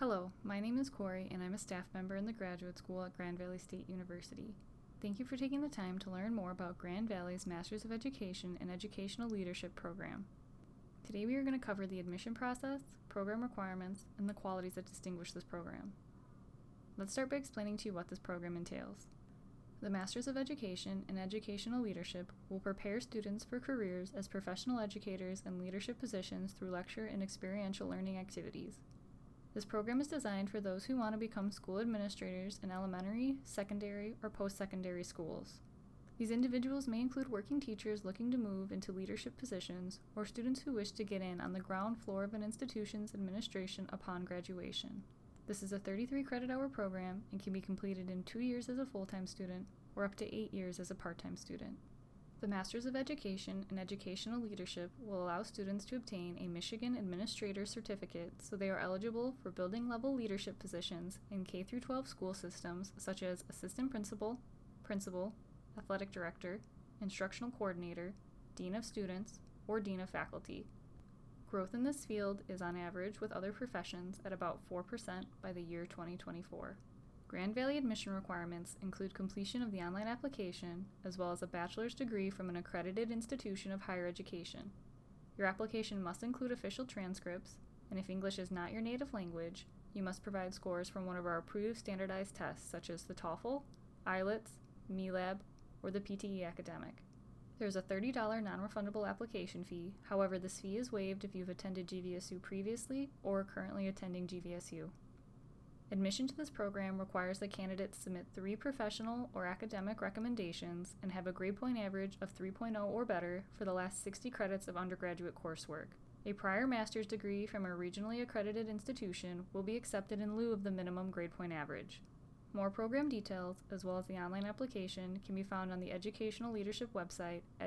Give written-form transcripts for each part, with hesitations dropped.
Hello, my name is Corey, and I'm a staff member in the graduate school at Grand Valley State University. Thank you for taking the time to learn more about Grand Valley's Masters of Education and Educational Leadership program. Today we are going to cover the admission process, program requirements, and the qualities that distinguish this program. Let's start by explaining to you what this program entails. The Masters of Education and Educational Leadership will prepare students for careers as professional educators in leadership positions through lecture and experiential learning activities. This program is designed for those who want to become school administrators in elementary, secondary, or post-secondary schools. These individuals may include working teachers looking to move into leadership positions or students who wish to get in on the ground floor of an institution's administration upon graduation. This is a 33 credit hour program and can be completed in 2 years as a full-time student or up to 8 years as a part-time student. The Masters of Education and Educational Leadership will allow students to obtain a Michigan Administrator Certificate so they are eligible for building-level leadership positions in K-12 school systems such as Assistant Principal, Principal, Athletic Director, Instructional Coordinator, Dean of Students, or Dean of Faculty. Growth in this field is on average with other professions at about 4% by the year 2024. Grand Valley admission requirements include completion of the online application, as well as a bachelor's degree from an accredited institution of higher education. Your application must include official transcripts, and if English is not your native language, you must provide scores from one of our approved standardized tests such as the TOEFL, IELTS, MELAB, or the PTE Academic. There is a $30 non-refundable application fee, however this fee is waived if you've attended GVSU previously or are currently attending GVSU. Admission to this program requires that candidates submit 3 professional or academic recommendations and have a grade point average of 3.0 or better for the last 60 credits of undergraduate coursework. A prior master's degree from a regionally accredited institution will be accepted in lieu of the minimum grade point average. More program details, as well as the online application, can be found on the Educational Leadership website at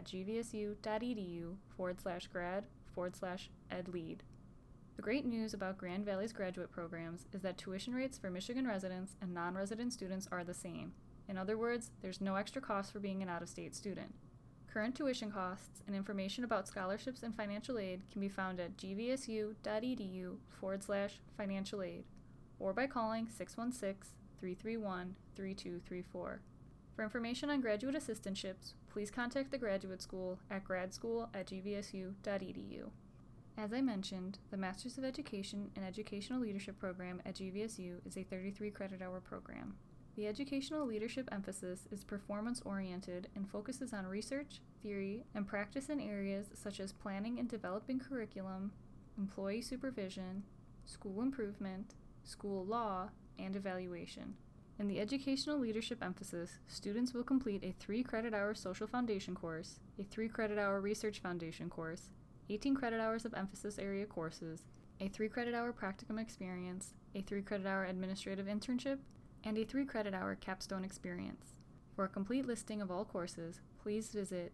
gvsu.edu/grad/edlead. The great news about Grand Valley's graduate programs is that tuition rates for Michigan residents and non-resident students are the same. In other words, there's no extra cost for being an out-of-state student. Current tuition costs and information about scholarships and financial aid can be found at gvsu.edu/financial aid or by calling 616-331-3234. For information on graduate assistantships, please contact the graduate school at gradschool@gvsu.edu. As I mentioned, the Masters of Education and Educational Leadership program at GVSU is a 33 credit hour program. The educational leadership emphasis is performance-oriented and focuses on research, theory, and practice in areas such as planning and developing curriculum, employee supervision, school improvement, school law, and evaluation. In the educational leadership emphasis, students will complete a 3 credit hour social foundation course, a 3 credit hour research foundation course, 18 credit hours of emphasis area courses, a 3 credit hour practicum experience, a 3 credit hour administrative internship, and a 3 credit hour capstone experience. For a complete listing of all courses, please visit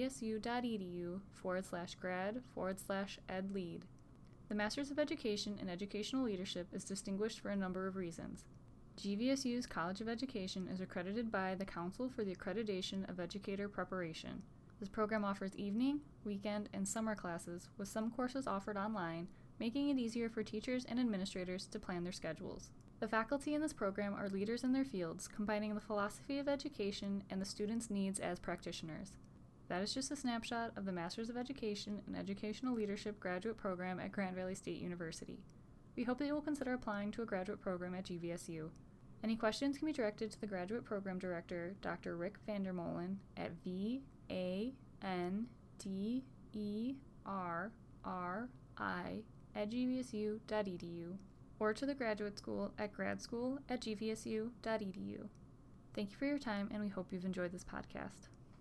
gvsu.edu/grad/edlead. The Masters of Education and Educational Leadership is distinguished for a number of reasons. GVSU's College of Education is accredited by the Council for the Accreditation of Educator Preparation. This program offers evening, weekend, and summer classes, with some courses offered online, making it easier for teachers and administrators to plan their schedules. The faculty in this program are leaders in their fields, combining the philosophy of education and the students' needs as practitioners. That is just a snapshot of the Masters of Education and Educational Leadership graduate program at Grand Valley State University. We hope that you will consider applying to a graduate program at GVSU. Any questions can be directed to the Graduate Program Director, Dr. Rick Vandermolen, at vanderri@gvsu.edu or to the Graduate School at gradschool@gvsu.edu. Thank you for your time, and we hope you've enjoyed this podcast.